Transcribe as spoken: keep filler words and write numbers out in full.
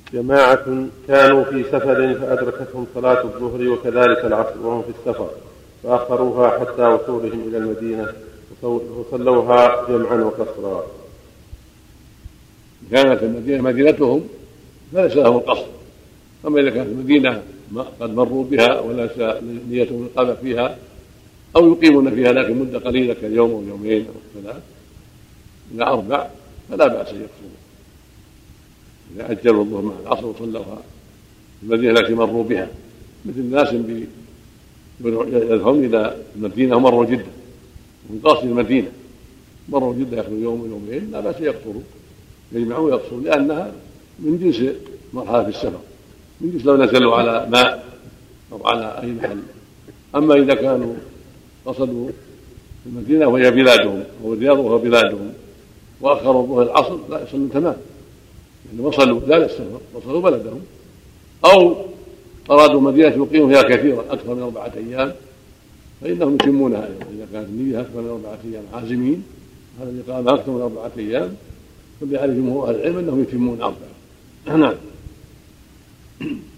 جماعة كانوا في سفر فأدركتهم صلاة الظهر وكذلك العصر وهم في السفر فأخروها حتى وصولهم إلى المدينة وصلوها جمعا وقصرا. كانت المدينة مدينتهم فليس لهم القصر، أما إذا كانت المدينة قد مروا بها وليس نيتهم الإقامة فيها أو يقيمون فيها لكن مدة قليلة كاليوم أو يومين أو ثلاث إلى أربع فلا بأس يقصروا إذا أجلوا الظهر مع العصر وصلوها في المدينة التي مروا بها، مثل الناس يذهبون إلى المدينة ومروا جدة من قاصد المدينة مروا جدة يأخذوا يوم ويومين لا بأس يقصروا يجمعوا ويقصروا لأنها من جنس مرحلة في السفر، من جنس لو نزلوا على ماء أو على أي محل. أما إذا كانوا قصدوا المدينة وهي بلادهم أو الرياض وهو بلادهم وأخروا الظهر العصر لا يصلوا تمام، يعني وصلوا لا السفر وصلوا بلدهم، أو أرادوا مدينة يقيموا فيها كثيرا أكثر من أربعة أيام فإنهم يتمونها أيضا إذا كانت النية أكثر من أربعة أيام عازمين هذا الإقامة أكثر من أربعة أيام فبيعرف جمهور أهل العلم أنهم يتمون أربعة. نعم.